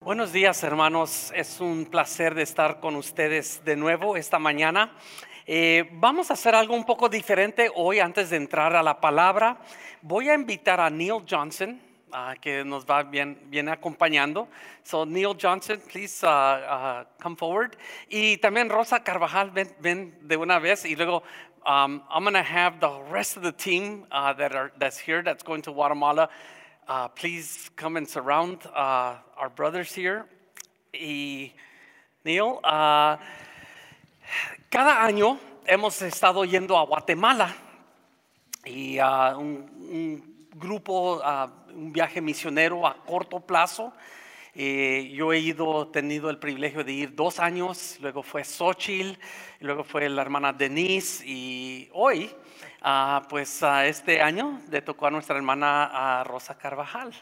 Buenos días, hermanos. Es un placer de estar con ustedes de nuevo esta mañana. Vamos a hacer algo un poco diferente hoy antes de entrar a la palabra. Voy a invitar a Neil Johnson, que nos va bien acompañando. So Neil Johnson, please come forward. Y también Rosa Carvajal, ven de una vez. Y luego I'm going to have the rest of the team that's here, that's going to Guatemala. Please come and surround our brothers here. Y Neil, cada año hemos estado yendo a Guatemala y un grupo, un viaje misionero a corto plazo. Yo he tenido el privilegio de ir 2 años, luego fue Xochitl, y luego fue la hermana Denise y hoy, este año le tocó a nuestra hermana Rosa Carvajal.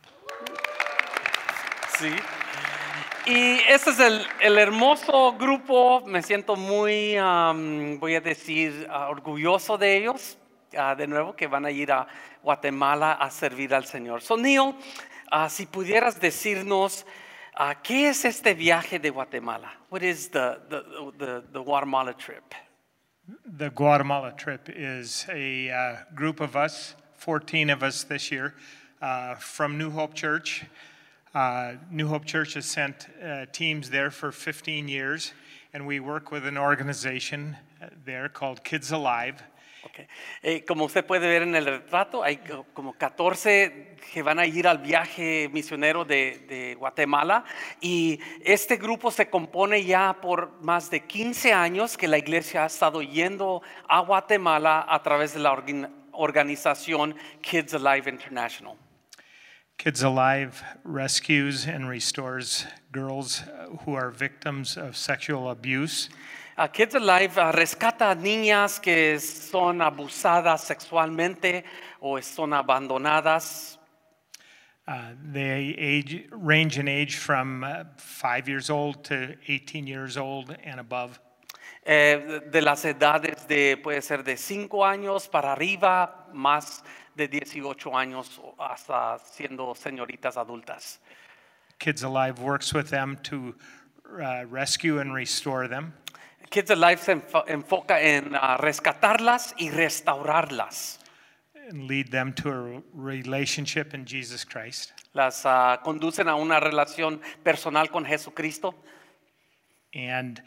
Sí. Y este es el hermoso grupo. Me siento muy, voy a decir, orgulloso de ellos, de nuevo, que van a ir a Guatemala a servir al Señor. So, Neil, si pudieras decirnos, ¿qué es este viaje de Guatemala? What is the Guatemala trip? The Guatemala trip is a group of us, 14 of us this year, from New Hope Church. New Hope Church has sent teams there for 15 years, and we work with an organization there called Kids Alive. Okay. Como usted puede ver en el retrato, hay como 14 que van a ir al viaje misionero de Guatemala, y este grupo se compone ya por más de 15 años que la iglesia ha estado yendo a Guatemala a través de la organización Kids Alive International. Kids Alive rescues and restores girls who are victims of sexual abuse. Kids Alive rescata a niñas que son abusadas sexualmente o son abandonadas. They range in age from 5 years old to 18 years old and above. De las edades puede ser de 5 años para arriba, más de 18 años hasta siendo señoritas adultas. Kids Alive works with them to rescue and restore them. Kids Alive se enfoca en rescatarlas y restaurarlas. And lead them to a relationship in Jesus Christ. Las conducen a una relación personal con Jesucristo. And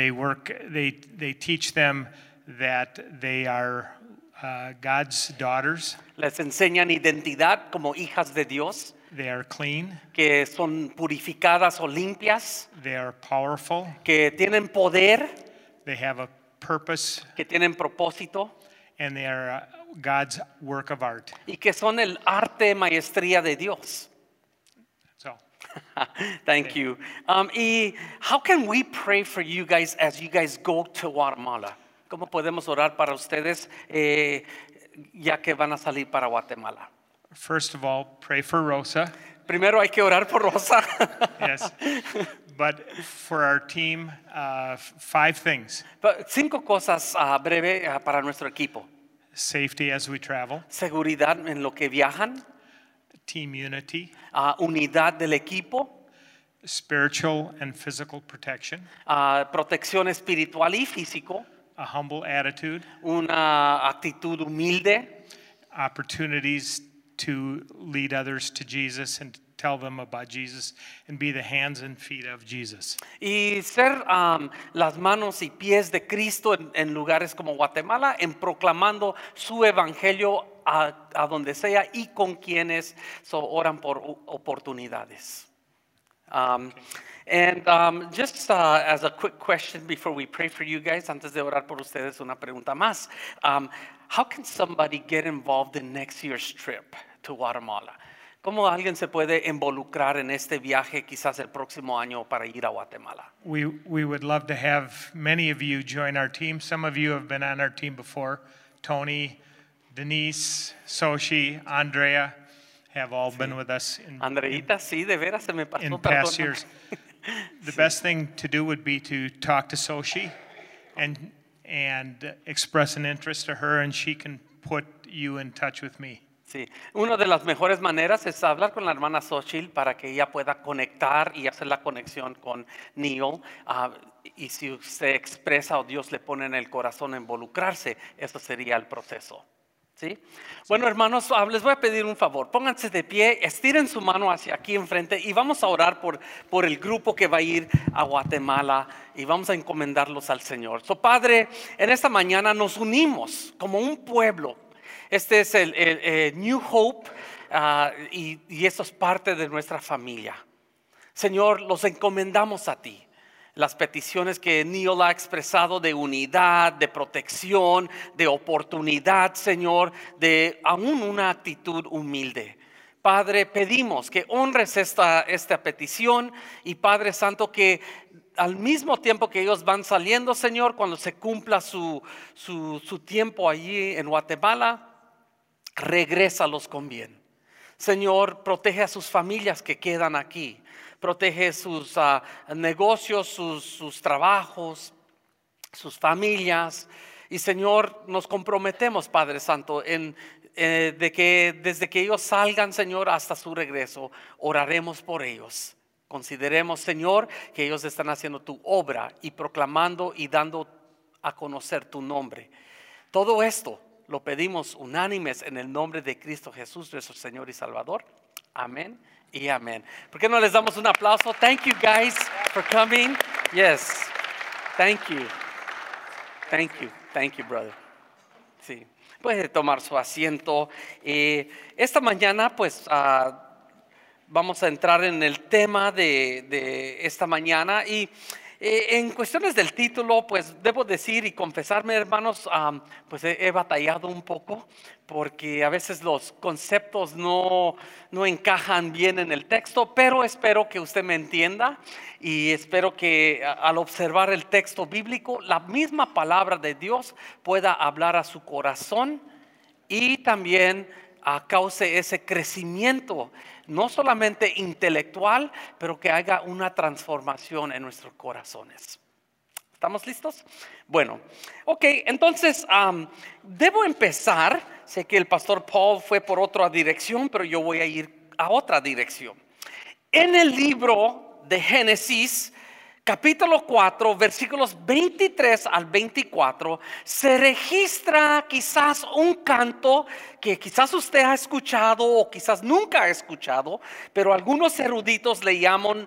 they teach them that they are God's daughters. Les enseñan identidad como hijas de Dios. They are clean. Que son purificadas o limpias. They are powerful. Que tienen poder. They have a purpose. Que tienen propósito. And they are God's work of art. Y que son el arte maestría de Dios. So. Thank you. Y how can we pray for you guys as you guys go to Guatemala? ¿Cómo podemos orar para ustedes ya que van a salir para Guatemala? First of all, pray for Rosa. Primero hay que orar por Rosa. Yes. But for our team, 5 things. 5 cosas breve para nuestro equipo. Safety as we travel. Seguridad en lo que viajan. Team unity. Unidad del equipo. Spiritual and physical protection. Protección espiritual y físico. A humble attitude. Una actitud humilde. Opportunities to lead others to Jesus and tell them about Jesus and be the hands and feet of Jesus. Y ser las manos y pies de Cristo en lugares como Guatemala, en proclamando su evangelio a donde sea y con quienes oran por oportunidades. And just as a quick question before we pray for you guys, antes de orar por ustedes, una pregunta más. How can somebody get involved in next year's trip to Guatemala? ¿Cómo alguien se puede involucrar en este viaje quizás el próximo año para ir a Guatemala? We would love to have many of you join our team. Some of you have been on our team before. Tony, Denise, Soshi, Andrea have all been with us Andreita, sí, de veras se me pasó. In past years. The best thing to do would be to talk to Soshi and express an interest to her, and she can put you in touch with me. Sí, una de las mejores maneras es hablar con la hermana Xochitl para que ella pueda conectar y hacer la conexión con Neil. Y si usted expresa o Dios le pone en el corazón a involucrarse, eso sería el proceso. ¿Sí? Bueno, hermanos, les voy a pedir un favor. Pónganse de pie, estiren su mano hacia aquí enfrente y vamos a orar por el grupo que va a ir a Guatemala y vamos a encomendarlos al Señor. Padre, en esta mañana nos unimos como un pueblo. Este es el New Hope y eso es parte de nuestra familia. Señor, los encomendamos a ti. Las peticiones que Neil ha expresado de unidad, de protección, de oportunidad, Señor, de aún una actitud humilde. Padre, pedimos que honres esta petición y Padre Santo, que al mismo tiempo que ellos van saliendo, Señor, cuando se cumpla su tiempo allí en Guatemala, regrésalos con bien. Señor, protege a sus familias que quedan aquí. Protege sus negocios, sus trabajos, sus familias. Y Señor, nos comprometemos, Padre Santo, de que desde que ellos salgan, Señor, hasta su regreso, oraremos por ellos. Consideremos, Señor, que ellos están haciendo tu obra y proclamando y dando a conocer tu nombre. Todo esto lo pedimos unánimes en el nombre de Cristo Jesús, nuestro Señor y Salvador. Amén y amén. ¿Por qué no les damos un aplauso? Thank you guys for coming. Yes. Thank you. Thank you. Thank you, brother. Sí. Puede tomar su asiento. Esta mañana, pues, vamos a entrar en el tema de esta mañana y en cuestiones del título, pues debo decir y confesarme, hermanos, pues he batallado un poco porque a veces los conceptos no encajan bien en el texto, pero espero que usted me entienda y espero que al observar el texto bíblico, la misma palabra de Dios pueda hablar a su corazón y también cause ese crecimiento, no solamente intelectual, pero que haga una transformación en nuestros corazones. ¿Estamos listos? Bueno, ok, entonces debo empezar. Sé que el pastor Paul fue por otra dirección, pero yo voy a ir a otra dirección. En el libro de Génesis, capítulo 4, versículos 23 al 24, se registra quizás un canto que quizás usted ha escuchado o quizás nunca ha escuchado, pero algunos eruditos le llaman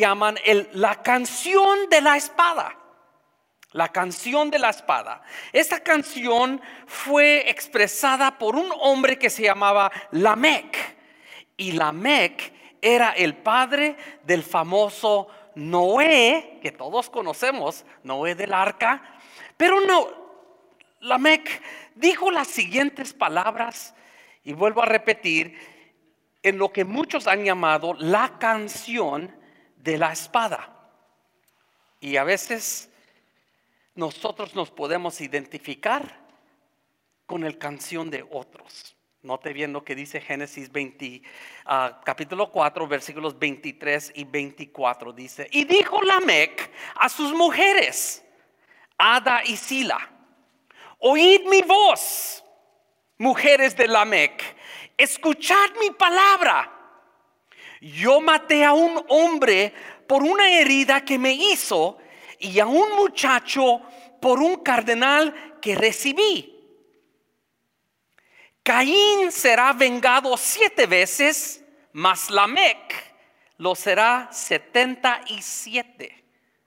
la canción de la espada. La canción de la espada. Esta canción fue expresada por un hombre que se llamaba Lamec. Y Lamec era el padre del famoso Noé, que todos conocemos, Noé del arca. Pero no, Lamec dijo las siguientes palabras, y vuelvo a repetir, en lo que muchos han llamado la canción de la espada. Y a veces nosotros nos podemos identificar con la canción de otros. Note bien lo que dice Génesis capítulo 4, versículos 23 y 24. Dice: y dijo Lamec a sus mujeres, Ada y Sila: oíd mi voz, mujeres de Lamec, escuchad mi palabra. Yo maté a un hombre por una herida que me hizo, y a un muchacho por un cardenal que recibí. Caín será vengado 7 veces, mas Lamec lo será 77.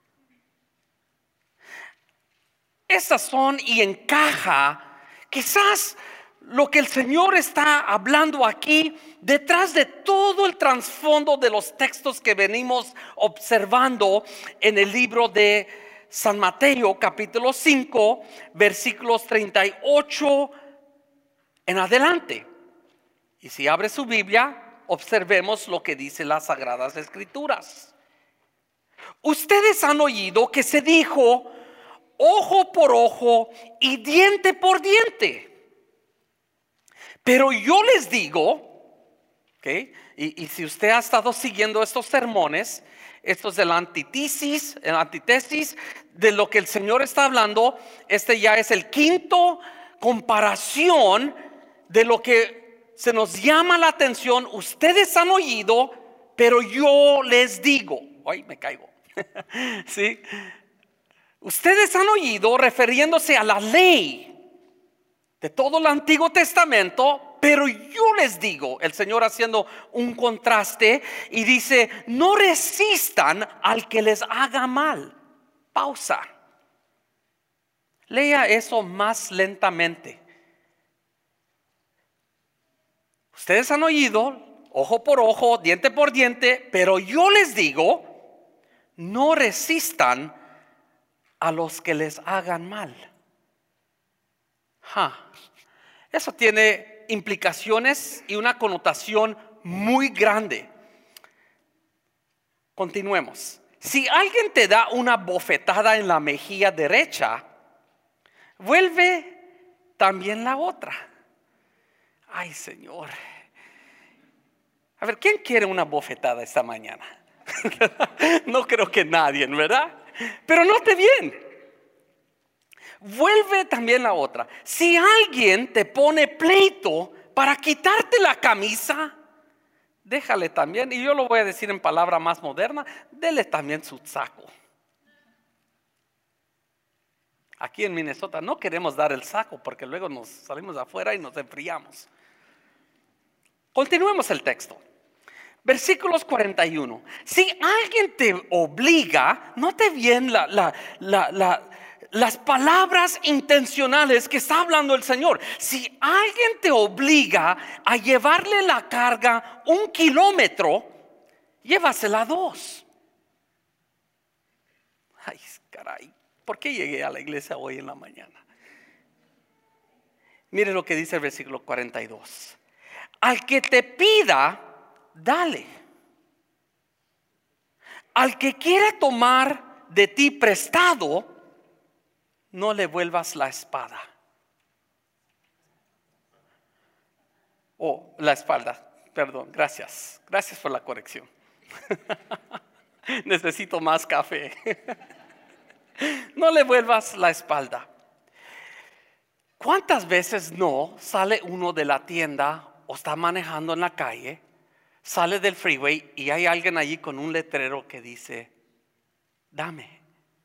Esas son y encaja quizás lo que el Señor está hablando aquí detrás de todo el trasfondo de los textos que venimos observando en el libro de San Mateo capítulo 5 versículos 38 en adelante. Y si abre su Biblia, observemos lo que dice las Sagradas Escrituras. Ustedes han oído que se dijo ojo por ojo y diente por diente. Pero yo les digo, ¿okay? Y si usted ha estado siguiendo estos sermones, estos de la antítesis de lo que el Señor está hablando, este ya es el quinto comparación de lo que se nos llama la atención, ustedes han oído, pero yo les digo. Ay, me caigo. ¿Sí? Ustedes han oído, refiriéndose a la ley de todo el Antiguo Testamento, pero yo les digo, el Señor haciendo un contraste y dice, no resistan al que les haga mal. Pausa. Lea eso más lentamente. Ustedes han oído, ojo por ojo, diente por diente, pero yo les digo, no resistan a los que les hagan mal. Eso tiene implicaciones y una connotación muy grande. Continuemos. Si alguien te da una bofetada en la mejilla derecha, vuelve también la otra. Ay, Señor. A ver, ¿quién quiere una bofetada esta mañana? No creo que nadie, ¿verdad? Pero note bien. Vuelve también la otra. Si alguien te pone pleito para quitarte la camisa, déjale también, y yo lo voy a decir en palabra más moderna, dele también su saco. Aquí en Minnesota no queremos dar el saco porque luego nos salimos afuera y nos enfriamos. Continuemos el texto. Versículos 41. Si alguien te obliga, note bien las palabras intencionales que está hablando el Señor. Si alguien te obliga a llevarle la carga 1 kilómetro, llévasela 2. Ay, caray, ¿por qué llegué a la iglesia hoy en la mañana? Mire lo que dice el versículo 42. Al que te pida, dale. Al que quiera tomar de ti prestado, no le vuelvas la espada. La espalda, perdón, gracias. Gracias por la corrección. Necesito más café. No le vuelvas la espalda. ¿Cuántas veces no sale uno de la tienda o está manejando en la calle, sale del freeway y hay alguien allí con un letrero que dice, dame?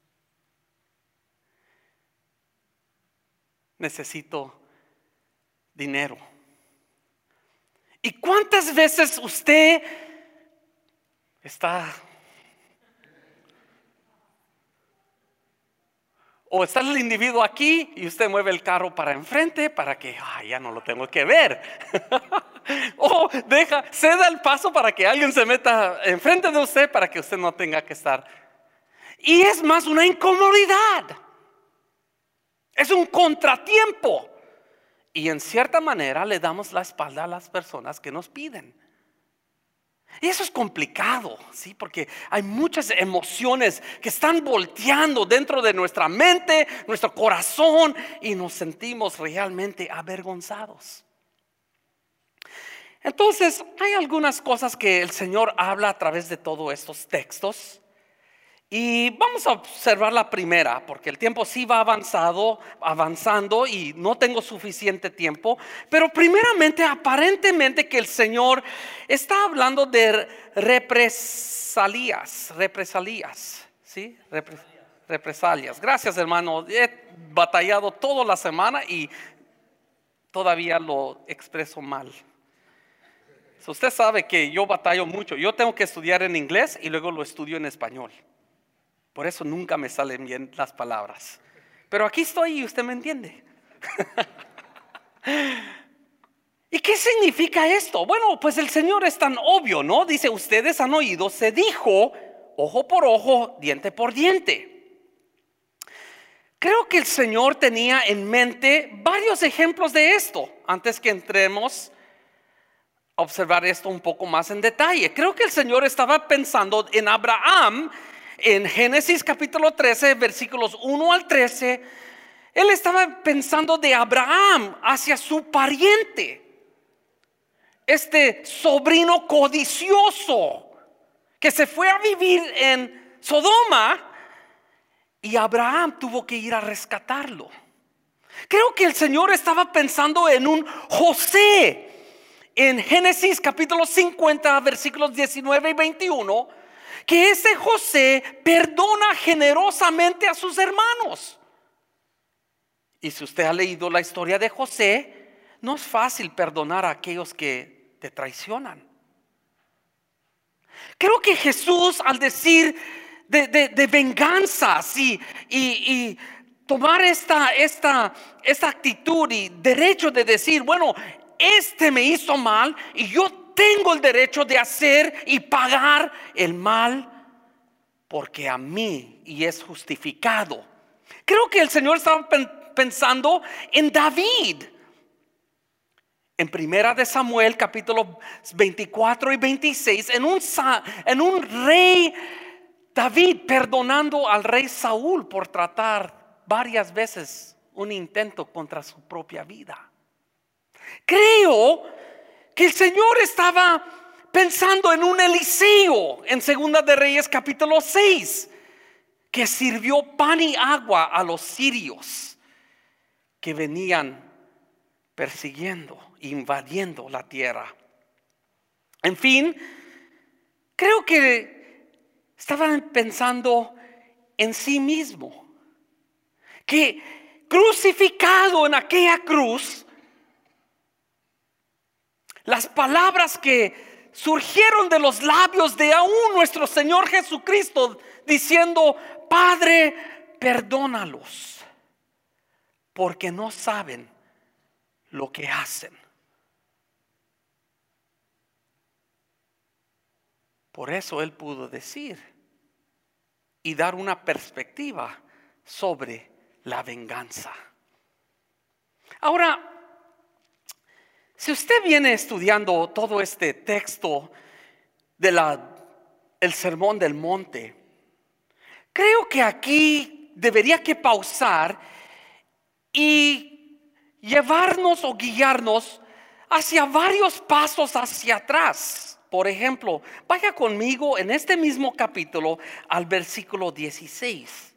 Necesito dinero. ¿Y cuántas veces usted está el individuo aquí y usted mueve el carro para enfrente para que ya no lo tengo que ver? O ceda el paso para que alguien se meta enfrente de usted para que usted no tenga que estar. Y es más una incomodidad. Es un contratiempo. Y en cierta manera le damos la espalda a las personas que nos piden. Y eso es complicado, ¿sí? Porque hay muchas emociones que están volteando dentro de nuestra mente, nuestro corazón, y nos sentimos realmente avergonzados. Entonces, hay algunas cosas que el Señor habla a través de todos estos textos. Y vamos a observar la primera, porque el tiempo sí va avanzando y no tengo suficiente tiempo. Pero primeramente, aparentemente que el Señor está hablando de represalias, ¿sí? Represalias. Gracias, hermano. He batallado toda la semana y todavía lo expreso mal. Usted sabe que yo batallo mucho. Yo tengo que estudiar en inglés y luego lo estudio en español. Por eso nunca me salen bien las palabras. Pero aquí estoy y usted me entiende. ¿Y qué significa esto? Bueno, pues el Señor es tan obvio, ¿no? Dice, ustedes han oído, se dijo, ojo por ojo, diente por diente. Creo que el Señor tenía en mente varios ejemplos de esto. Antes que entremos a observar esto un poco más en detalle. Creo que el Señor estaba pensando en Abraham. En Génesis capítulo 13, versículos 1 al 13, él estaba pensando de Abraham hacia su pariente, este sobrino codicioso que se fue a vivir en Sodoma y Abraham tuvo que ir a rescatarlo. Creo que el Señor estaba pensando en un José en Génesis capítulo 50, versículos 19 y 21, que ese José perdona generosamente a sus hermanos. Y si usted ha leído la historia de José, no es fácil perdonar a aquellos que te traicionan. Creo que Jesús, al decir de venganzas y tomar esta actitud y derecho de decir, bueno, este me hizo mal y yo tengo el derecho de hacer y pagar el mal porque a mí y es justificado. Creo que el Señor estaba pensando en David. En Primera de Samuel capítulo 24 y 26, en un rey David perdonando al rey Saúl por tratar varias veces un intento contra su propia vida. Creo que el Señor estaba pensando en un Eliseo en Segunda de Reyes capítulo 6, que sirvió pan y agua a los sirios que venían persiguiendo, invadiendo la tierra. En fin, creo que estaban pensando en sí mismo, que crucificado en aquella cruz, las palabras que surgieron de los labios de aún nuestro Señor Jesucristo, diciendo: Padre, perdónalos, porque no saben lo que hacen. Por eso Él pudo decir y dar una perspectiva sobre la venganza. Ahora, si usted viene estudiando todo este texto del Sermón del Monte, creo que aquí debería que pausar y llevarnos o guiarnos hacia varios pasos hacia atrás. Por ejemplo, vaya conmigo en este mismo capítulo al versículo 16.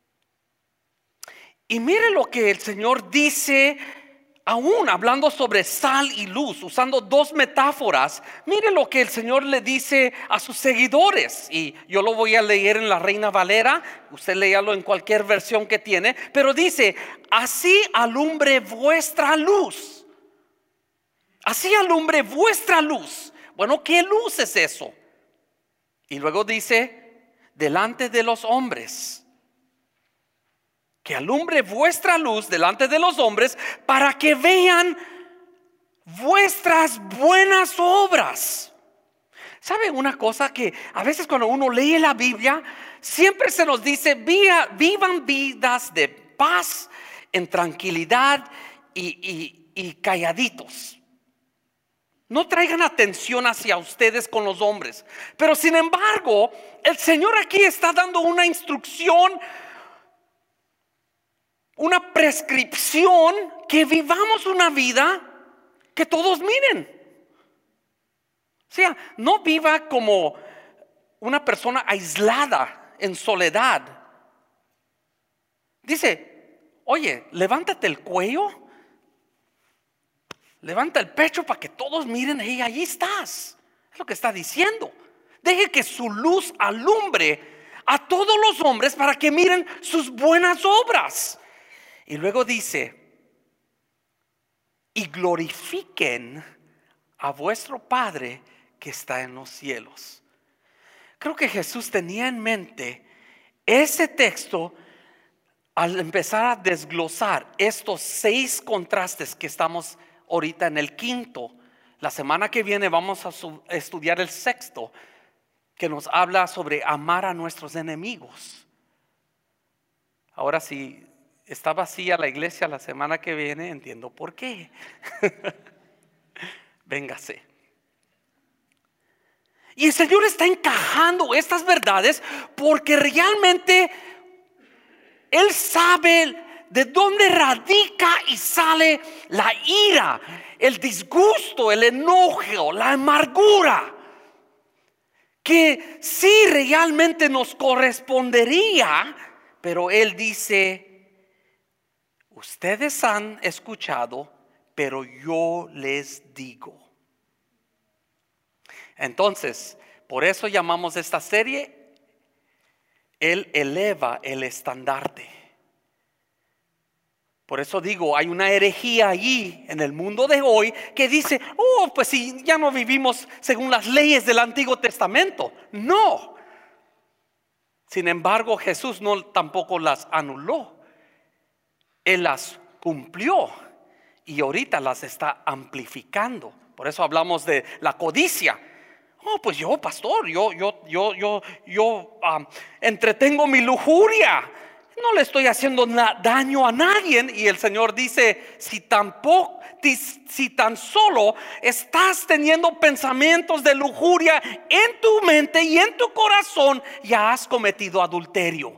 Y mire lo que el Señor dice, aún hablando sobre sal y luz, usando dos metáforas. Mire lo que el Señor le dice a sus seguidores. Y yo lo voy a leer en la Reina Valera. Usted léalo en cualquier versión que tiene. Pero dice: así alumbre vuestra luz. Así alumbre vuestra luz. Bueno, ¿qué luz es eso? Y luego dice: delante de los hombres. Que alumbre vuestra luz delante de los hombres, para que vean vuestras buenas obras. ¿Sabe una cosa? Que a veces cuando uno lee la Biblia, siempre se nos dice: vivan vidas de paz, en tranquilidad y calladitos. No traigan atención hacia ustedes con los hombres. Pero sin embargo, el Señor aquí está dando una instrucción, una prescripción, que vivamos una vida que todos miren. O sea, no viva como una persona aislada, en soledad. Dice: oye, levántate el cuello, levanta el pecho para que todos miren, y allí estás. Es lo que está diciendo. Deje que su luz alumbre a todos los hombres para que miren sus buenas obras. Y luego dice: y glorifiquen a vuestro Padre que está en los cielos. Creo que Jesús tenía en mente ese texto al empezar a desglosar estos 6 contrastes que estamos ahorita en el quinto. La semana que viene vamos a estudiar el sexto, que nos habla sobre amar a nuestros enemigos. Ahora, si está vacía la iglesia la semana que viene, entiendo por qué. Véngase. Y el Señor está encajando estas verdades porque realmente Él sabe de dónde radica y sale la ira, el disgusto, el enojo, la amargura, que sí realmente nos correspondería. Pero Él dice: ustedes han escuchado, pero yo les digo. Entonces, por eso llamamos esta serie, Él eleva el estandarte. Por eso digo, hay una herejía allí en el mundo de hoy que dice, oh, pues si ya no vivimos según las leyes del Antiguo Testamento. No. Sin embargo, Jesús no tampoco las anuló. Él las cumplió y ahorita las está amplificando. Por eso hablamos de la codicia. Oh, pues yo, pastor, yo entretengo mi lujuria. No le estoy haciendo daño a nadie. Y el Señor dice, si tan solo estás teniendo pensamientos de lujuria en tu mente y en tu corazón, ya has cometido adulterio.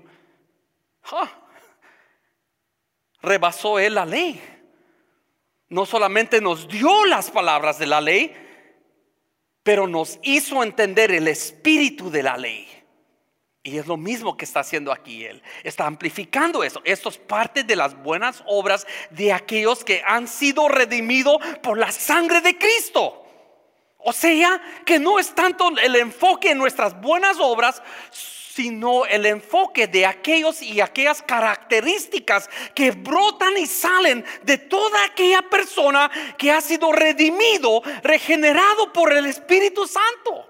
Rebasó Él la ley. No solamente nos dio las palabras de la ley, pero nos hizo entender el espíritu de la ley. Y es lo mismo que está haciendo aquí Él. Está amplificando eso. Esto es parte de las buenas obras de aquellos que han sido redimidos por la sangre de Cristo. O sea, que no es tanto el enfoque en nuestras buenas obras, sino el enfoque de aquellos y aquellas características que brotan y salen de toda aquella persona que ha sido redimido, regenerado por el Espíritu Santo.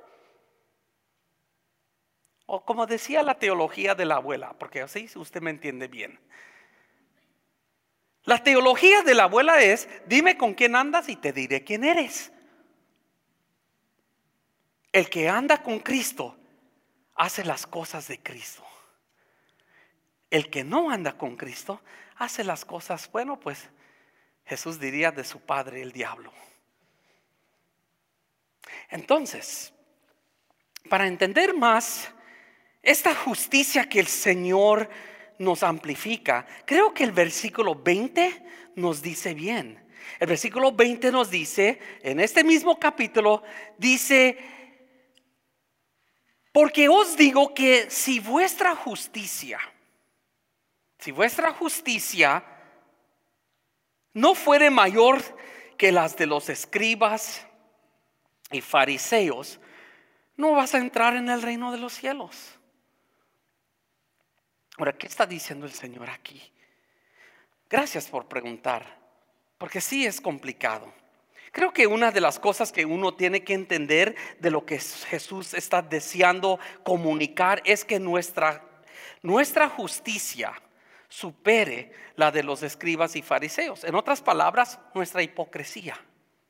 O como decía la teología de la abuela, porque así usted me entiende bien. La teología de la abuela es: dime con quién andas y te diré quién eres. El que anda con Cristo hace las cosas de Cristo. El que no anda con Cristo hace las cosas, bueno, pues Jesús diría, de su padre el diablo. Entonces, para entender más esta justicia que el Señor nos amplifica, creo que el versículo 20 nos dice bien. El versículo 20 nos dice, en este mismo capítulo, dice: porque os digo que si vuestra justicia no fuere mayor que las de los escribas y fariseos, no vas a entrar en el reino de los cielos. Ahora, ¿qué está diciendo el Señor aquí? Gracias por preguntar, porque sí es complicado. Creo que una de las cosas que uno tiene que entender de lo que Jesús está deseando comunicar es que nuestra justicia supere la de los escribas y fariseos. En otras palabras, nuestra hipocresía.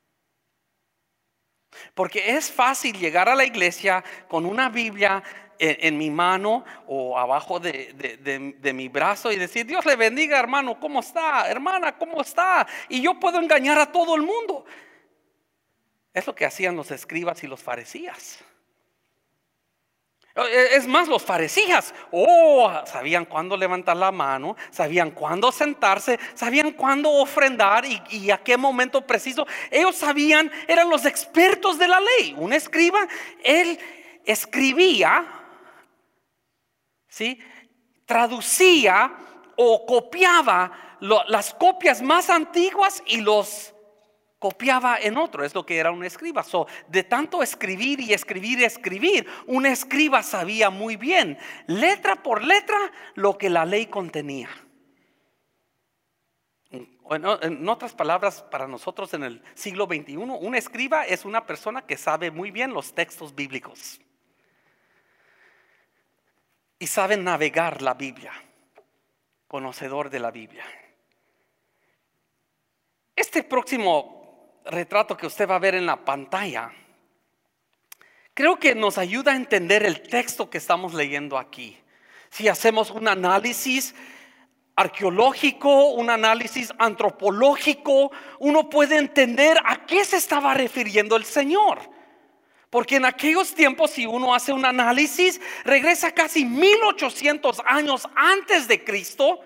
Porque es fácil llegar a la iglesia con una Biblia en mi mano o abajo de mi brazo y decir: Dios le bendiga, hermano, ¿cómo está? Hermana, ¿cómo está? Y yo puedo engañar a todo el mundo. Es lo que hacían los escribas y los fariseos. Es más, los fariseos, sabían cuándo levantar la mano, sabían cuándo sentarse, sabían cuándo ofrendar y a qué momento preciso. Ellos sabían, eran los expertos de la ley. Un escriba, él escribía, ¿sí?, traducía o copiaba las copias más antiguas y los copiaba en otro. Es lo que era un escriba. De tanto escribir y escribir, un escriba sabía muy bien, letra por letra, lo que la ley contenía. Bueno, en otras palabras, para nosotros en el siglo XXI, un escriba es una persona que sabe muy bien los textos bíblicos y sabe navegar la Biblia, conocedor de la Biblia. Este próximo retrato que usted va a ver en la pantalla, creo que nos ayuda a entender el texto que estamos leyendo aquí. Si hacemos un análisis arqueológico, un análisis antropológico, uno puede entender a qué se estaba refiriendo el Señor. Porque en aquellos tiempos, si uno hace un análisis, regresa casi 1800 años antes de Cristo,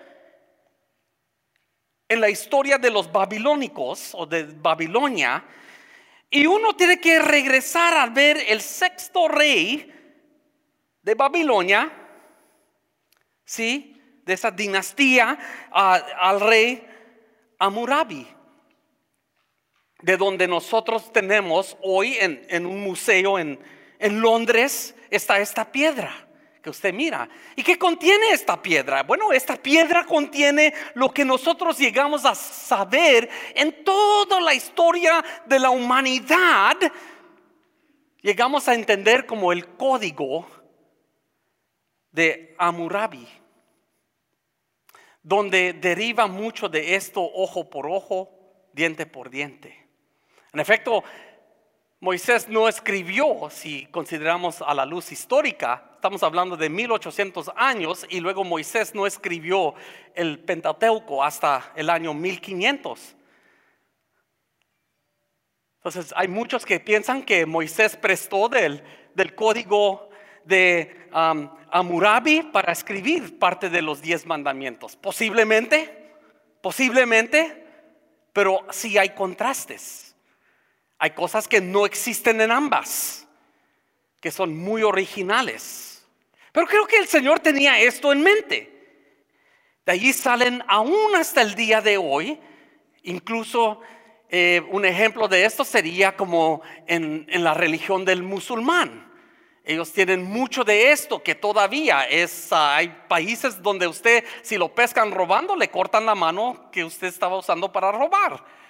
en la historia de los babilónicos o de Babilonia, y uno tiene que regresar a ver el sexto rey de Babilonia, ¿sí?, de esa dinastía, al rey Hammurabi. de donde nosotros tenemos hoy en un museo en Londres, está esta piedra que usted mira. ¿Y qué contiene esta piedra? Bueno, esta piedra contiene lo que nosotros llegamos a saber en toda la historia de la humanidad. Llegamos a entender como el código de Hammurabi, donde deriva mucho de esto: ojo por ojo, diente por diente. En efecto, Moisés no escribió, si consideramos a la luz histórica, estamos hablando de 1800 años, y luego Moisés no escribió el Pentateuco hasta el año 1500. Entonces hay muchos que piensan que Moisés prestó del código de Hammurabi para escribir parte de los 10 mandamientos. Posiblemente, pero sí hay contrastes. Hay cosas que no existen en ambas, que son muy originales. Pero creo que el Señor tenía esto en mente. De allí salen aún hasta el día de hoy. Incluso un ejemplo de esto sería como en la religión del musulmán. Ellos tienen mucho de esto que todavía hay países donde usted, si lo pescan robando, le cortan la mano que usted estaba usando para robar.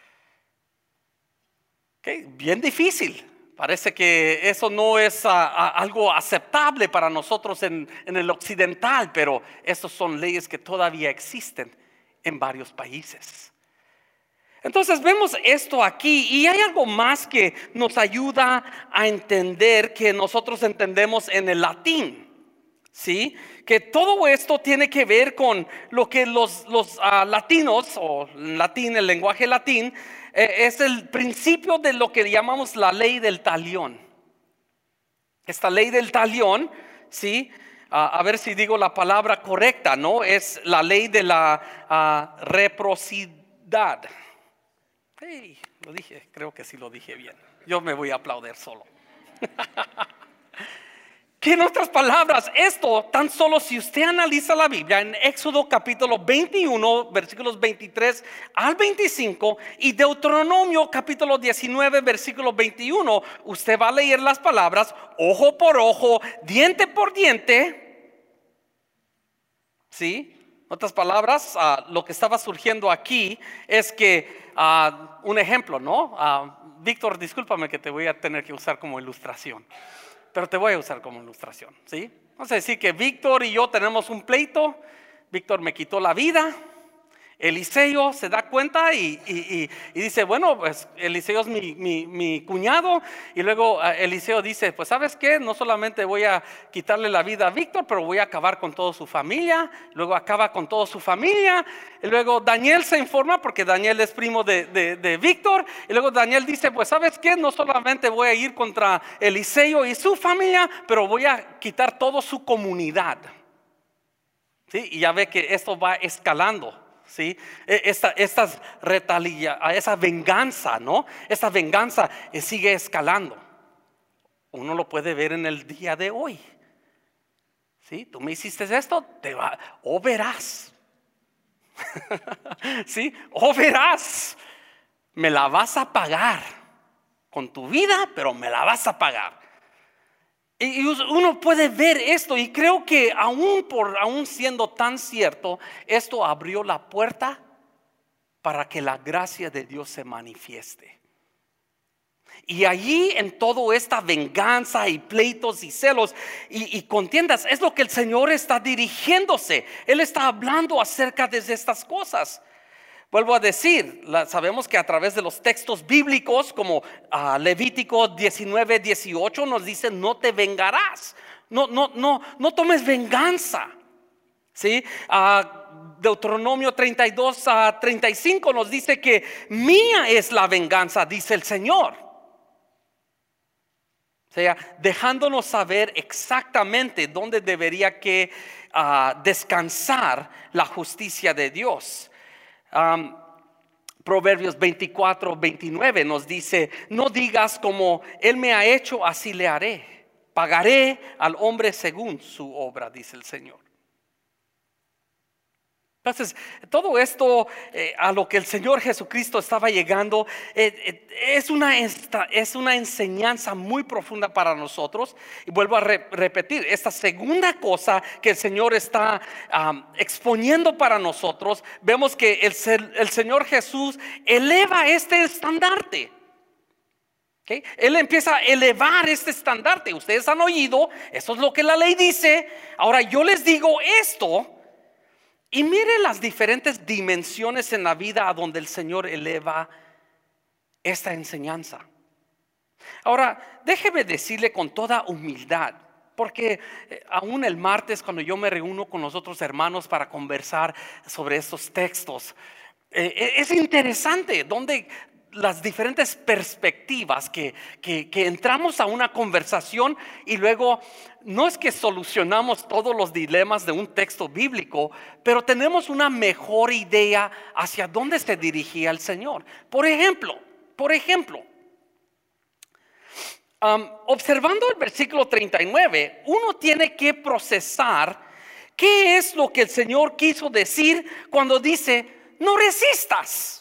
Bien difícil. Parece que eso no es algo aceptable para nosotros en el occidental, pero estas son leyes que todavía existen en varios países. Entonces vemos esto aquí, y hay algo más que nos ayuda a entender, que nosotros entendemos en el latín, ¿sí? Que todo esto tiene que ver con lo que los latinos, o latín, el lenguaje latín, es el principio de lo que llamamos la ley del talión. Esta ley del talión, ¿sí? A ver si digo la palabra correcta, ¿no? Es la ley de la reciprocidad. Hey, lo dije, creo que sí lo dije bien. Yo me voy a aplaudir solo. Que en otras palabras, esto tan solo si usted analiza la Biblia en Éxodo capítulo 21, versículos 23 al 25, y Deuteronomio capítulo 19, versículo 21, usted va a leer las palabras ojo por ojo, diente por diente. ¿Sí? En otras palabras, lo que estaba surgiendo aquí es que, un ejemplo, ¿no? Víctor, discúlpame que te voy a tener que usar como ilustración, pero te voy a usar como ilustración, ¿sí? Vamos a decir que Víctor y yo tenemos un pleito. Víctor me quitó la vida. Eliseo se da cuenta y dice, bueno, pues Eliseo es mi cuñado. Y luego Eliseo dice, pues ¿sabes qué? No solamente voy a quitarle la vida a Víctor, pero voy a acabar con toda su familia. Luego acaba con toda su familia. Y luego Daniel se informa, porque Daniel es primo de Víctor. Y luego Daniel dice, pues ¿sabes qué? No solamente voy a ir contra Eliseo y su familia, pero voy a quitar toda su comunidad. ¿Sí? Y ya ve que esto va escalando. ¿Sí? Esa venganza, ¿no? Esa venganza sigue escalando. Uno lo puede ver en el día de hoy. ¿Sí? Tú me hiciste esto, o verás. ¿Sí? O verás. Me la vas a pagar con tu vida, pero me la vas a pagar. Y uno puede ver esto, y creo que aún siendo tan cierto, esto abrió la puerta para que la gracia de Dios se manifieste. Y allí, en toda esta venganza y pleitos y celos y contiendas, es lo que el Señor está dirigiéndose. Él está hablando acerca de estas cosas. Vuelvo a decir, sabemos que a través de los textos bíblicos como Levítico 19, 18 nos dice, no te vengarás, no tomes venganza. ¿Sí? Deuteronomio 32 a 35 nos dice que mía es la venganza, dice el Señor. O sea, dejándonos saber exactamente dónde debería que descansar la justicia de Dios. Proverbios 24, 29 nos dice, no digas como él me ha hecho, así le haré. Pagaré al hombre según su obra, dice el Señor. Entonces, todo esto a lo que el Señor Jesucristo estaba llegando es una enseñanza muy profunda para nosotros. Y vuelvo a repetir, esta segunda cosa que el Señor está exponiendo para nosotros, vemos que el Señor Jesús eleva este estandarte. ¿Okay? Él empieza a elevar este estandarte. Ustedes han oído, eso es lo que la ley dice. Ahora yo les digo esto. Y mire las diferentes dimensiones en la vida a donde el Señor eleva esta enseñanza. Ahora, déjeme decirle con toda humildad, porque aún el martes cuando yo me reúno con los otros hermanos para conversar sobre estos textos, es interesante donde las diferentes perspectivas que entramos a una conversación y luego no es que solucionamos todos los dilemas de un texto bíblico, pero tenemos una mejor idea hacia dónde se dirigía el Señor. Por ejemplo, observando el versículo 39, uno tiene que procesar qué es lo que el Señor quiso decir cuando dice no resistas.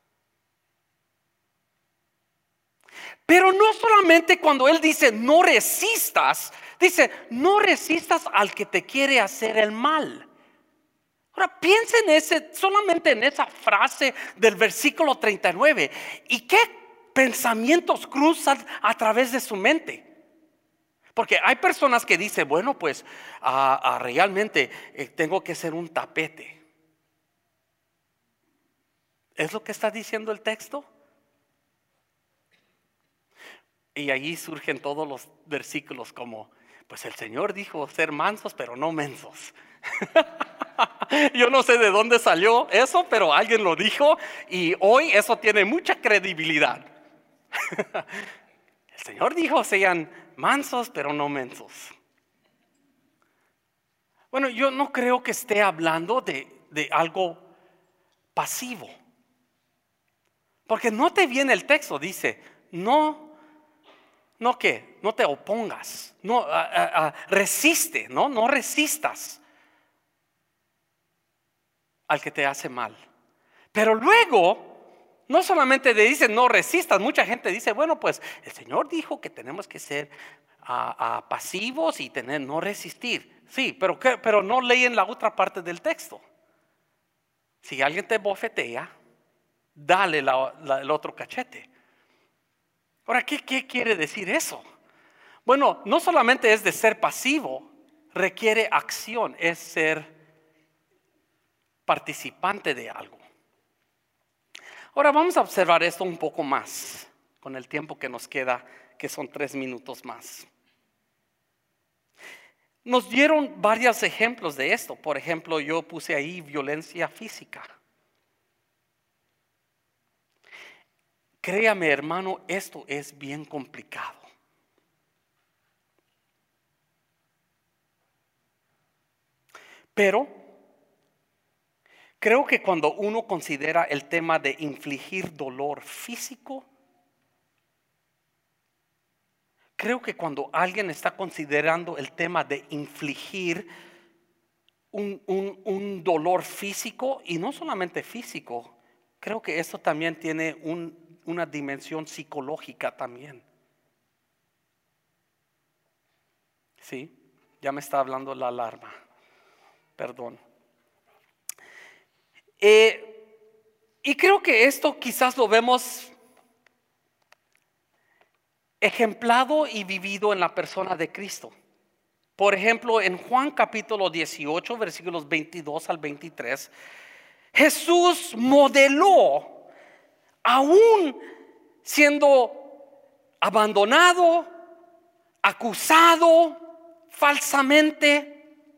Pero no solamente cuando Él dice no resistas, dice no resistas al que te quiere hacer el mal. Ahora piensen solamente en esa frase del versículo 39 y qué pensamientos cruzan a través de su mente. Porque hay personas que dicen, bueno, pues realmente tengo que ser un tapete. ¿Es lo que está diciendo el texto? Y allí surgen todos los versículos como, pues el Señor dijo ser mansos pero no mensos. Yo no sé de dónde salió eso, pero alguien lo dijo y hoy eso tiene mucha credibilidad. El Señor dijo sean mansos pero no mensos. Bueno, yo no creo que esté hablando de algo pasivo. Porque note bien el texto, dice, no te opongas, resiste, no resistas al que te hace mal. Pero luego, no solamente le dice no resistas, mucha gente dice, bueno, pues el Señor dijo que tenemos que ser pasivos y no resistir. Sí, pero no leen la otra parte del texto. Si alguien te bofetea, dale el otro cachete. Ahora, ¿qué quiere decir eso? Bueno, no solamente es de ser pasivo, requiere acción, es ser participante de algo. Ahora vamos a observar esto un poco más con el tiempo que nos queda, que son 3 minutos más. Nos dieron varios ejemplos de esto. Por ejemplo, yo puse ahí violencia física. Créame, hermano, esto es bien complicado. Pero creo que cuando uno considera el tema de infligir dolor físico, creo que cuando alguien está considerando el tema de infligir un dolor físico, y no solamente físico, creo que esto también tiene una dimensión psicológica también. Sí, ya me está hablando la alarma. Perdón. Y creo que esto quizás lo vemos ejemplado y vivido en la persona de Cristo. Por ejemplo, en Juan capítulo 18, versículos 22 al 23, Jesús modeló, aún siendo abandonado, acusado falsamente,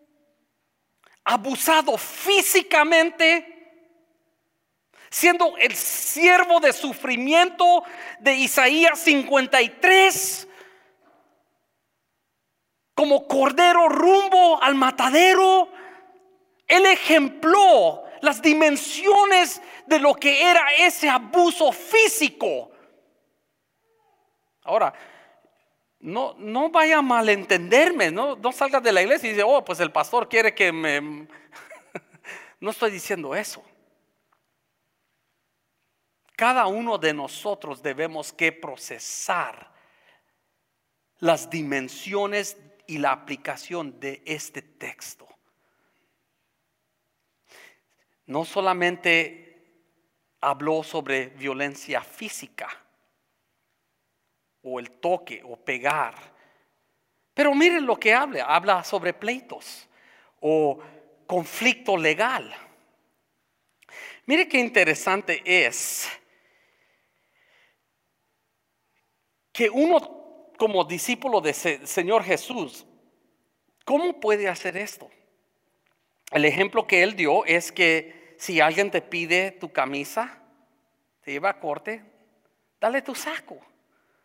abusado físicamente, siendo el siervo de sufrimiento de Isaías 53, como cordero rumbo al matadero. Él ejempló las dimensiones de lo que era ese abuso físico. Ahora, no vaya a malentenderme, no salga de la iglesia y dice, oh, pues el pastor quiere que me... No estoy diciendo eso. Cada uno de nosotros debemos que procesar las dimensiones y la aplicación de este texto. No solamente habló sobre violencia física o el toque o pegar, pero miren lo que habla sobre pleitos o conflicto legal. Mire qué interesante es que uno como discípulo de Señor Jesús, ¿cómo puede hacer esto? El ejemplo que él dio es que si alguien te pide tu camisa, te lleva a corte, dale tu saco. O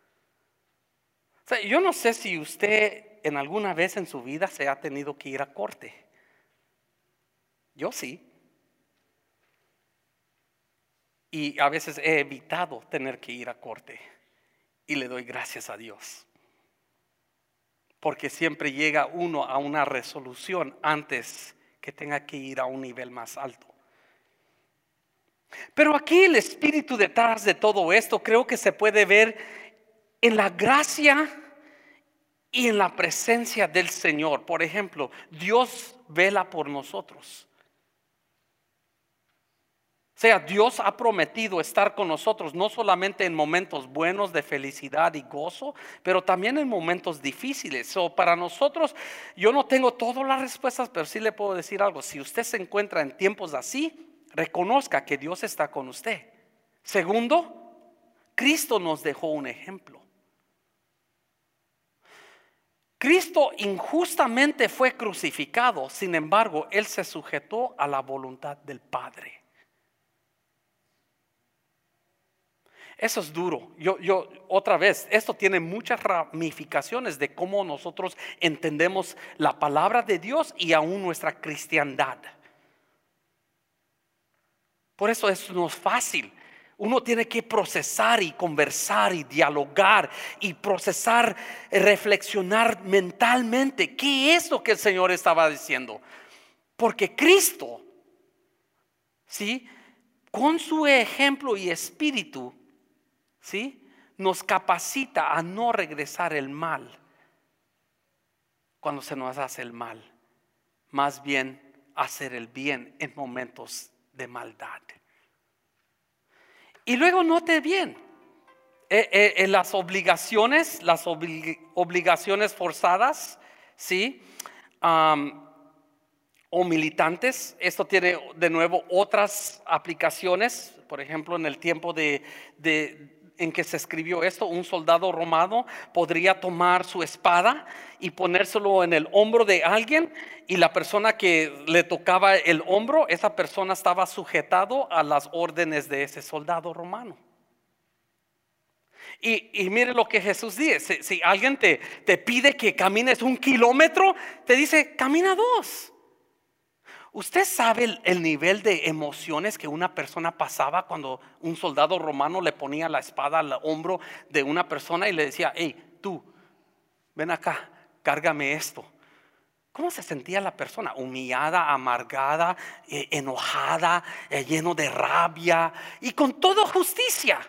sea, yo no sé si usted en alguna vez en su vida se ha tenido que ir a corte. Yo sí. Y a veces he evitado tener que ir a corte. Y le doy gracias a Dios. Porque siempre llega uno a una resolución antes que tenga que ir a un nivel más alto. Pero aquí el espíritu detrás de todo esto creo que se puede ver en la gracia y en la presencia del Señor. Por ejemplo, Dios vela por nosotros. O sea, Dios ha prometido estar con nosotros no solamente en momentos buenos de felicidad y gozo, pero también en momentos difíciles. Para nosotros, yo no tengo todas las respuestas, pero sí le puedo decir algo. Si usted se encuentra en tiempos así, reconozca que Dios está con usted. Segundo, Cristo nos dejó un ejemplo. Cristo injustamente fue crucificado, sin embargo, Él se sujetó a la voluntad del Padre. Eso es duro. Yo otra vez, esto tiene muchas ramificaciones de cómo nosotros entendemos la palabra de Dios y aún nuestra cristiandad. Por eso no es fácil. Uno tiene que procesar y conversar y dialogar y procesar, reflexionar mentalmente. ¿Qué es lo que el Señor estaba diciendo? Porque Cristo, ¿sí?, con su ejemplo y espíritu, ¿sí?, nos capacita a no regresar el mal cuando se nos hace el mal, más bien hacer el bien en momentos de maldad. Y luego note bien, las obligaciones, obligaciones forzadas, ¿sí?, o militantes. Esto tiene de nuevo otras aplicaciones. Por ejemplo, en el tiempo en que se escribió esto, un soldado romano podría tomar su espada y ponérselo en el hombro de alguien, y la persona que le tocaba el hombro, esa persona estaba sujetado a las órdenes de ese soldado romano. Y mire lo que Jesús dice: si alguien te pide que camines 1 kilómetro, te dice camina 2. ¿Usted sabe el nivel de emociones que una persona pasaba cuando un soldado romano le ponía la espada al hombro de una persona y le decía: hey, tú, ven acá, cárgame esto? ¿Cómo se sentía la persona? Humillada, amargada, enojada, lleno de rabia y con toda justicia.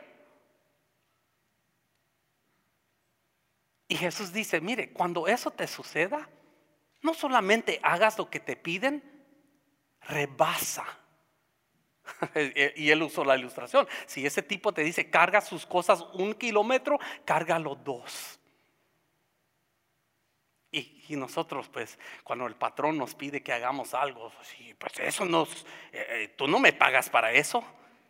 Y Jesús dice: mire, cuando eso te suceda, no solamente hagas lo que te piden, rebasa. Y él usó la ilustración. Si ese tipo te dice carga sus cosas 1 kilómetro, cárgalo 2. Y nosotros, pues, cuando el patrón nos pide que hagamos algo, pues eso tú no me pagas para eso.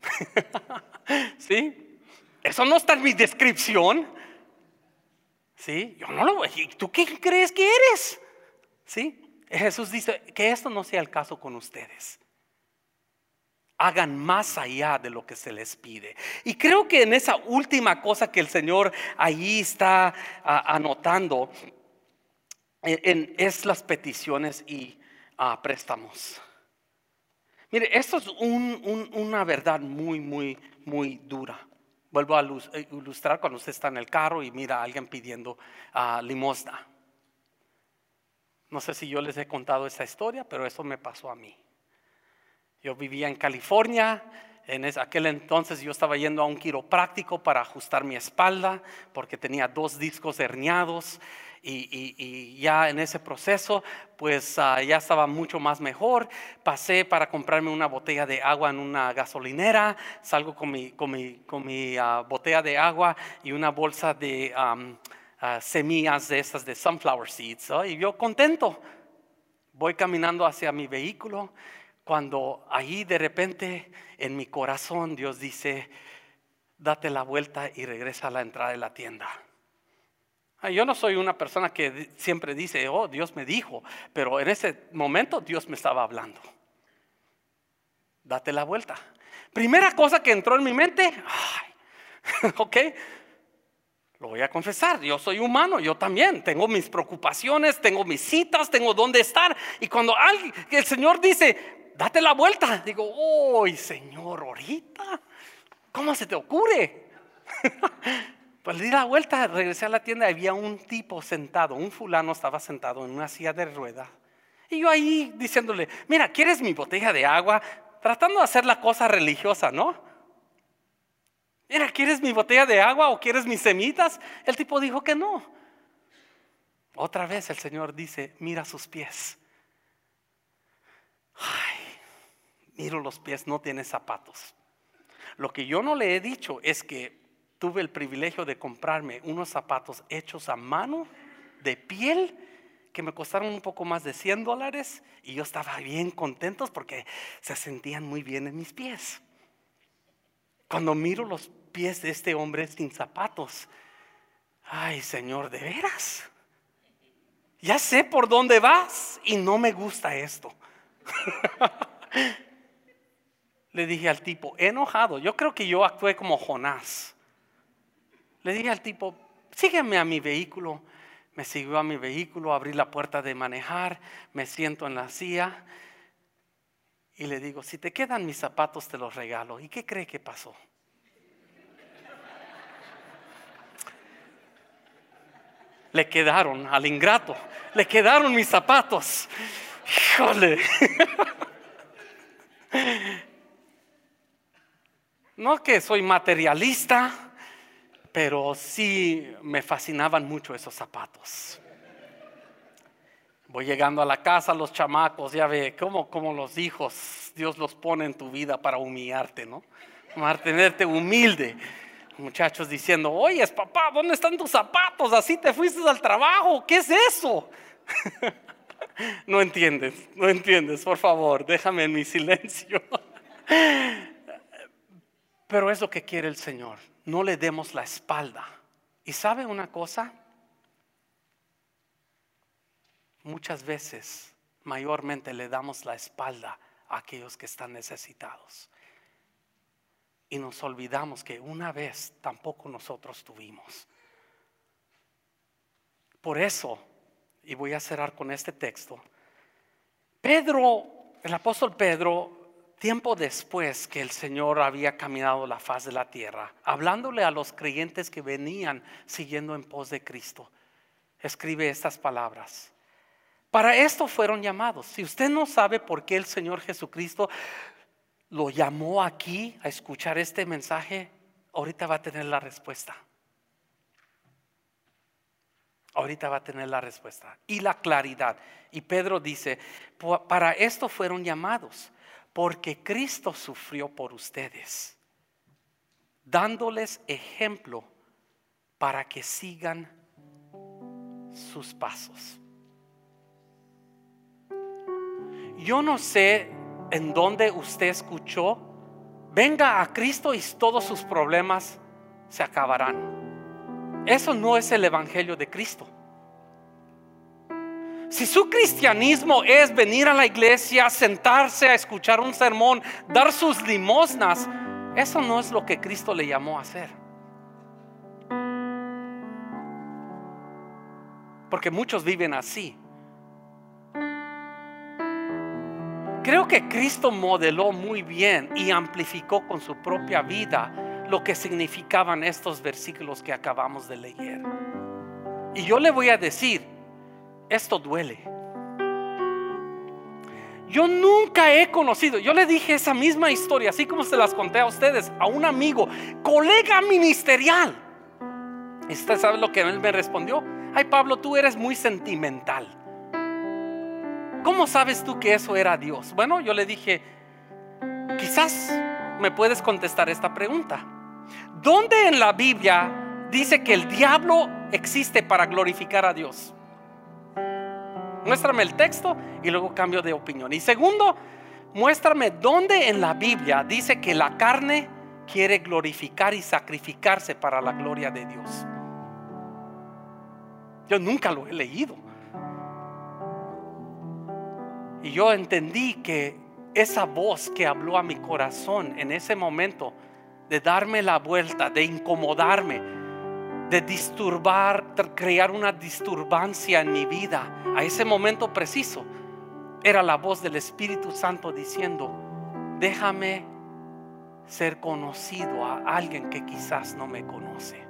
¿Sí? Eso no está en mi descripción. ¿Sí? Yo no lo voy. ¿Tú qué crees que eres? ¿Sí? Jesús dice que esto no sea el caso con ustedes. Hagan más allá de lo que se les pide. Y creo que en esa última cosa que el Señor allí está anotando, es las peticiones y préstamos. Mire, esto es una verdad muy, muy, muy dura. Vuelvo a ilustrar cuando usted está en el carro y mira a alguien pidiendo limosna. No sé si yo les he contado esa historia, pero eso me pasó a mí. Yo vivía en California. Aquel entonces yo estaba yendo a un quiropráctico para ajustar mi espalda porque tenía 2 discos herniados y ya en ese proceso pues ya estaba mucho más mejor. Pasé para comprarme una botella de agua en una gasolinera, salgo con mi botella de agua y una bolsa de semillas de esas de sunflower seeds, ¿no? Y yo contento, voy caminando hacia mi vehículo. Cuando ahí de repente en mi corazón Dios dice, date la vuelta y regresa a la entrada de la tienda. Yo no soy una persona que siempre dice, oh, Dios me dijo, pero en ese momento Dios me estaba hablando. Date la vuelta. Primera cosa que entró en mi mente, ok, lo voy a confesar, yo soy humano, yo también tengo mis preocupaciones, tengo mis citas, tengo dónde estar. Y cuando el Señor dice, date la vuelta, digo, oh, Señor, ahorita, ¿cómo se te ocurre? Pues le di la vuelta, regresé a la tienda, había un tipo sentado, un fulano estaba sentado en una silla de ruedas. Y yo ahí diciéndole, mira, ¿quieres mi botella de agua? Tratando de hacer la cosa religiosa, ¿no? Mira, ¿quieres mi botella de agua o quieres mis semitas? El tipo dijo que no. Otra vez el Señor dice, mira sus pies. Miro los pies, no tiene zapatos. Lo que yo no le he dicho es que tuve el privilegio de comprarme unos zapatos hechos a mano de piel que me costaron un poco más de $100 y yo estaba bien contento porque se sentían muy bien en mis pies. Cuando miro los pies de este hombre sin zapatos, ay, Señor, ¿de veras? Ya sé por dónde vas y no me gusta esto. Le dije al tipo, enojado, yo creo que yo actué como Jonás. Le dije al tipo, sígueme a mi vehículo. Me siguió a mi vehículo, abrí la puerta de manejar, me siento en la silla y le digo, si te quedan mis zapatos te los regalo. ¿Y qué cree que pasó? Le quedaron al ingrato, le quedaron mis zapatos. Híjole. No que soy materialista, pero sí me fascinaban mucho esos zapatos. Voy llegando a la casa, los chamacos, ya ve cómo los hijos, Dios los pone en tu vida para humillarte, ¿no? Para tenerte humilde. Muchachos diciendo, oye, papá, ¿dónde están tus zapatos? Así te fuiste al trabajo, ¿qué es eso? No entiendes, por favor, déjame en mi silencio. Pero es lo que quiere el Señor, no le demos la espalda. ¿Y sabe una cosa? Muchas veces, mayormente le damos la espalda a aquellos que están necesitados. Y nos olvidamos que una vez tampoco nosotros tuvimos. Por eso, y voy a cerrar con este texto, el apóstol Pedro, tiempo después que el Señor había caminado la faz de la tierra, hablándole a los creyentes que venían siguiendo en pos de Cristo, escribe estas palabras. Para esto fueron llamados. Si usted no sabe por qué el Señor Jesucristo lo llamó aquí a escuchar este mensaje, ahorita va a tener la respuesta. Ahorita va a tener la respuesta y la claridad. Y Pedro dice, para esto fueron llamados, porque Cristo sufrió por ustedes, dándoles ejemplo para que sigan sus pasos. Yo no sé en donde usted escuchó, venga a Cristo y todos sus problemas se acabarán. Eso no es el evangelio de Cristo. Si su cristianismo es venir a la iglesia, sentarse a escuchar un sermón, dar sus limosnas, eso no es lo que Cristo le llamó a hacer. Porque muchos viven así. Creo que Cristo modeló muy bien y amplificó con su propia vida lo que significaban estos versículos que acabamos de leer. Y yo le voy a decir, esto duele. Yo nunca he conocido, yo le dije esa misma historia, así como se las conté a ustedes, a un amigo, colega ministerial. ¿Y usted sabe lo que él me respondió? Ay, Pablo, tú eres muy sentimental. ¿Cómo sabes tú que eso era Dios? Bueno, yo le dije, quizás me puedes contestar esta pregunta. ¿Dónde en la Biblia dice que el diablo existe para glorificar a Dios? Muéstrame el texto y luego cambio de opinión. Y segundo, muéstrame dónde en la Biblia dice que la carne quiere glorificar y sacrificarse para la gloria de Dios. Yo nunca lo he leído. Y yo entendí que esa voz que habló a mi corazón en ese momento, de darme la vuelta, de incomodarme, de disturbar, de crear una disturbancia en mi vida, a ese momento preciso, era la voz del Espíritu Santo diciendo: déjame ser conocido a alguien que quizás no me conoce.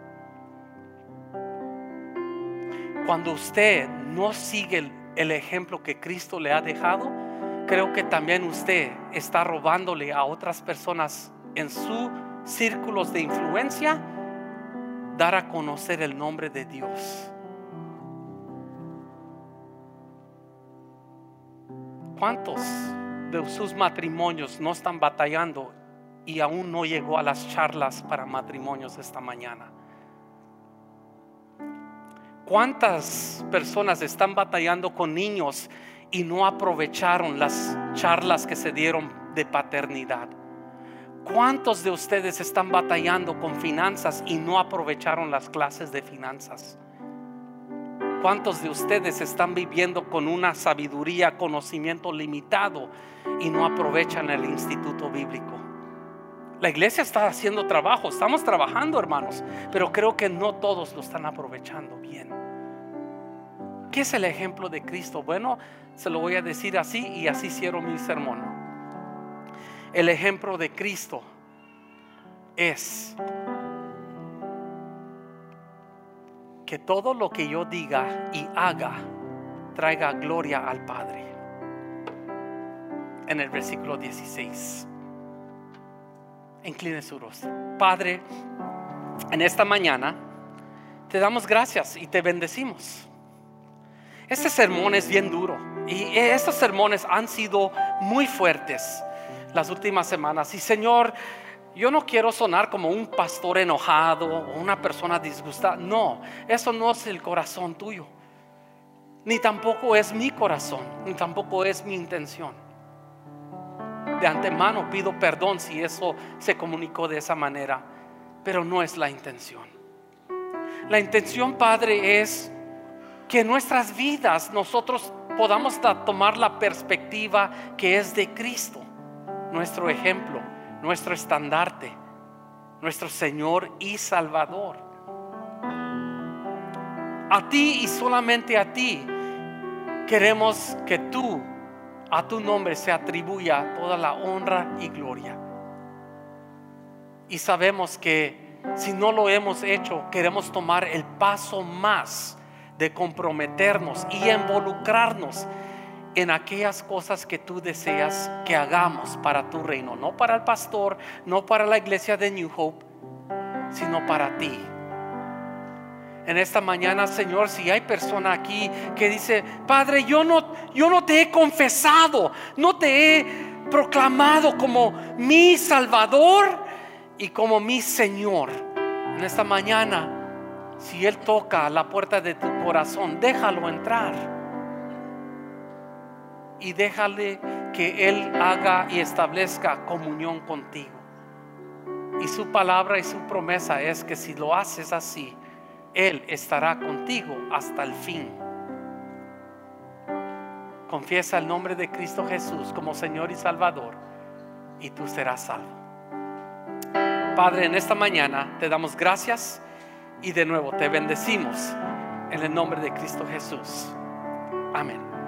Cuando usted no sigue el ejemplo que Cristo le ha dejado, creo que también usted está robándole a otras personas en sus círculos de influencia dar a conocer el nombre de Dios. ¿Cuántos de sus matrimonios no están batallando y aún no llegó a las charlas para matrimonios esta mañana? ¿Cuántas personas están batallando con niños y no aprovecharon las charlas que se dieron de paternidad? ¿Cuántos de ustedes están batallando con finanzas y no aprovecharon las clases de finanzas? ¿Cuántos de ustedes están viviendo con una sabiduría, conocimiento limitado y no aprovechan el instituto bíblico? La iglesia está haciendo trabajo, estamos trabajando, hermanos, pero creo que no todos lo están aprovechando bien. ¿Qué es el ejemplo de Cristo? Bueno, se lo voy a decir así y así cierro mi sermón. El ejemplo de Cristo es que todo lo que yo diga y haga traiga gloria al Padre. En el versículo 16, incline su rostro. Padre, en esta mañana te damos gracias y te bendecimos. Este sermón es bien duro y estos sermones han sido muy fuertes las últimas semanas. Y Señor, yo no quiero sonar como un pastor enojado o una persona disgustada. No, eso no es el corazón tuyo, ni tampoco es mi corazón, ni tampoco es mi intención. De antemano pido perdón si eso se comunicó de esa manera, pero no es la intención. La intención, Padre, es que en nuestras vidas nosotros podamos tomar la perspectiva que es de Cristo, nuestro ejemplo, nuestro estandarte, nuestro Señor y Salvador. A ti y solamente a ti queremos que tú, a tu nombre se atribuya toda la honra y gloria. Y sabemos que si no lo hemos hecho, queremos tomar el paso más de comprometernos y involucrarnos en aquellas cosas que tú deseas que hagamos para tu reino, no para el pastor, no para la iglesia de New Hope, sino para ti. En esta mañana, Señor, si hay persona aquí que dice: Padre, yo no te he confesado, no te he proclamado como mi Salvador y como mi Señor. En esta mañana, si Él toca a la puerta de tu corazón, déjalo entrar y déjale que Él haga y establezca comunión contigo. Y su palabra y su promesa es que si lo haces así, Él estará contigo hasta el fin. Confiesa el nombre de Cristo Jesús como Señor y Salvador y tú serás salvo. Padre, en esta mañana te damos gracias y de nuevo te bendecimos en el nombre de Cristo Jesús. Amén.